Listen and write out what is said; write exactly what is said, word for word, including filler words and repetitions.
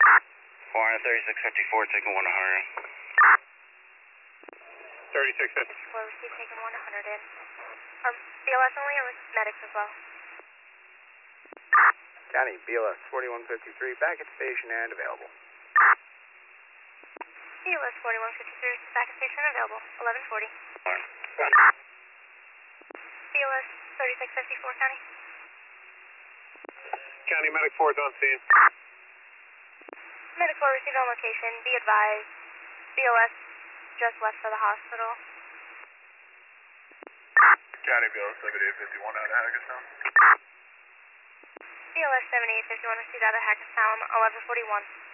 Warren thirty-six fifty-four, taking one hundred. thirty-six fifty. fifty-four, receive, taking one hundred in. Um, B L S only or with medics as well? County, B L S forty-one fifty-three, back at station and available. B L S forty-one fifty-three, back at station available, eleven forty. B L S thirty-six fifty-four, County. County Medic four is on scene. Medic four, receive on location. Be advised, B L S just left for the hospital. County B L S seventy-eight fifty-one out of Hackettstown. B L S seventy-eight fifty-one, received out of Hackettstown, eleven forty-one.